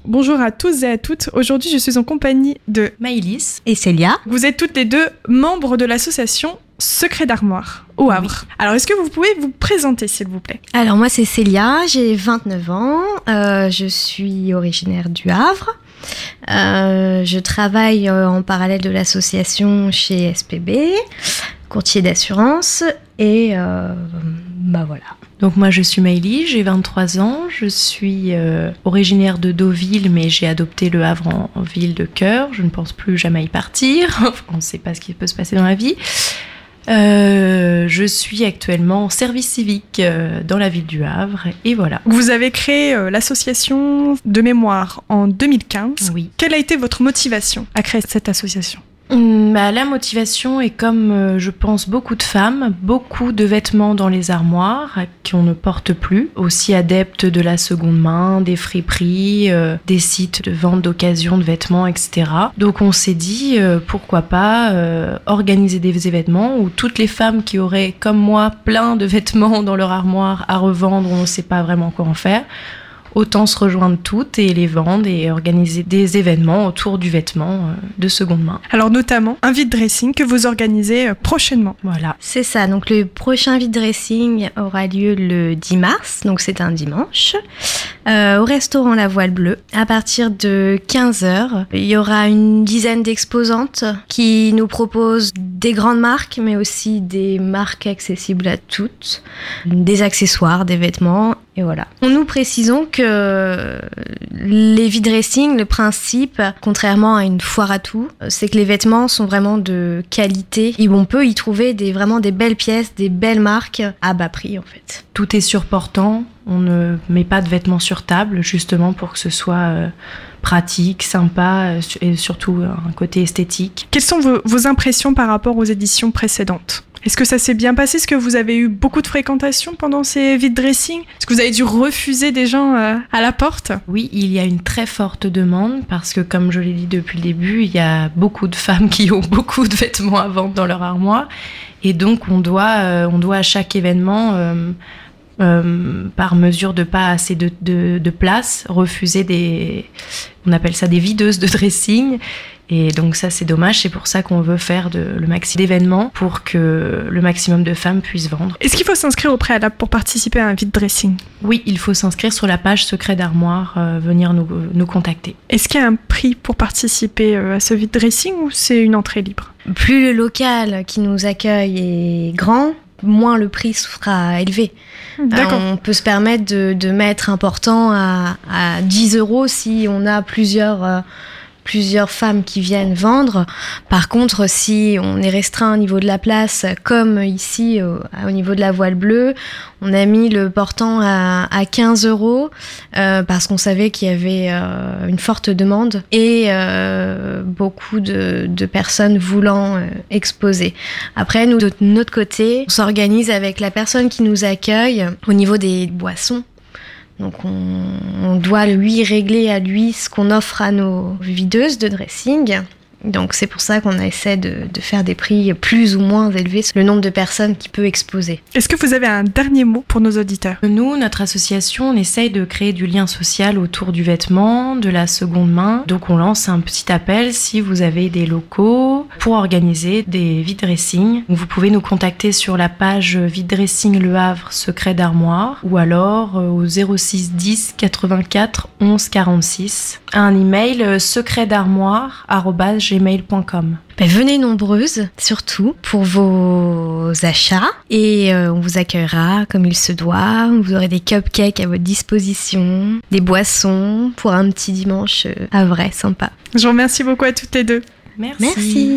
bonjour à tous et à toutes. Aujourd'hui, je suis en compagnie de Maëlys et Célia. Vous êtes toutes les deux membres de l'association Secret d'Armoire au Havre. Oui. Alors, est-ce que vous pouvez vous présenter, s'il vous plaît ? Alors, moi, c'est Célia, j'ai 29 ans, je suis originaire du Havre. Je travaille en parallèle de l'association chez SPB, courtier d'assurance, et voilà. Donc moi je suis Maëlys, j'ai 23 ans, je suis originaire de Deauville mais j'ai adopté le Havre en ville de cœur, je ne pense plus jamais y partir, on ne sait pas ce qui peut se passer dans la vie. Je suis actuellement en service civique dans la ville du Havre et voilà. Vous avez créé l'association de mémoire en 2015. Oui. Quelle a été votre motivation à créer cette association ? La motivation est comme, je pense, beaucoup de femmes, beaucoup de vêtements dans les armoires qu'on ne porte plus, aussi adeptes de la seconde main, des friperies, des sites de vente d'occasion de vêtements, etc. Donc on s'est dit, pourquoi pas organiser des événements où toutes les femmes qui auraient, comme moi, plein de vêtements dans leur armoire à revendre, on ne sait pas vraiment quoi en faire, autant se rejoindre toutes et les vendre et organiser des événements autour du vêtement de seconde main. Alors notamment un vide dressing que vous organisez prochainement. Voilà. C'est ça, donc le prochain vide dressing aura lieu le 10 mars, donc c'est un dimanche, au restaurant La Voile Bleue. À partir de 15h, il y aura une dizaine d'exposantes qui nous proposent des grandes marques, mais aussi des marques accessibles à toutes, des accessoires, des vêtements. Et voilà. Nous précisons que les vide dressing, le principe, contrairement à une foire à tout, c'est que les vêtements sont vraiment de qualité et on peut y trouver vraiment des belles pièces, des belles marques à bas prix en fait. Tout est surportant, on ne met pas de vêtements sur table justement pour que ce soit pratique, sympa et surtout un côté esthétique. Quelles sont vos impressions par rapport aux éditions précédentes ? Est-ce que ça s'est bien passé ? Est-ce que vous avez eu beaucoup de fréquentation pendant ces vide dressing ? Est-ce que vous avez dû refuser des gens à la porte ? Oui, il y a une très forte demande parce que, comme je l'ai dit depuis le début, il y a beaucoup de femmes qui ont beaucoup de vêtements à vendre dans leur armoire. Et donc, on doit à chaque événement, par mesure de pas assez de place, refuser on appelle ça des videuses de dressing. Et donc ça, c'est dommage. C'est pour ça qu'on veut faire le maxi d'événements pour que le maximum de femmes puissent vendre. Est-ce qu'il faut s'inscrire au préalable pour participer à un vide dressing ? Oui, il faut s'inscrire sur la page Secret d'Armoire, venir nous contacter. Est-ce qu'il y a un prix pour participer à ce vide dressing ou c'est une entrée libre ? Plus le local qui nous accueille est grand, moins le prix sera élevé. D'accord. On peut se permettre de mettre important à 10 € si on a plusieurs femmes qui viennent vendre. Par contre, si on est restreint au niveau de la place, comme ici au niveau de la Voile Bleue, on a mis le portant à 15 € parce qu'on savait qu'il y avait une forte demande et beaucoup de personnes voulant exposer. Après, nous, de notre côté, on s'organise avec la personne qui nous accueille au niveau des boissons. Donc on doit lui régler à lui ce qu'on offre à nos videuses de dressing. Donc c'est pour ça qu'on essaie de faire des prix plus ou moins élevés selon le nombre de personnes qui peut exposer. Est-ce que vous avez un dernier mot pour nos auditeurs ? Nous, notre association, on essaye de créer du lien social autour du vêtement, de la seconde main. Donc on lance un petit appel si vous avez des locaux pour organiser des vide dressing. Vous pouvez nous contacter sur la page Vide Dressing Le Havre Secret d'Armoire ou alors au 06 10 84 11 46. Un email secretdarmoire@gmail.com. Venez nombreuses, surtout, pour vos achats. Et on vous accueillera comme il se doit. Vous aurez des cupcakes à votre disposition, des boissons pour un petit dimanche havrais sympa. Je vous remercie beaucoup à toutes les deux. Merci. Merci.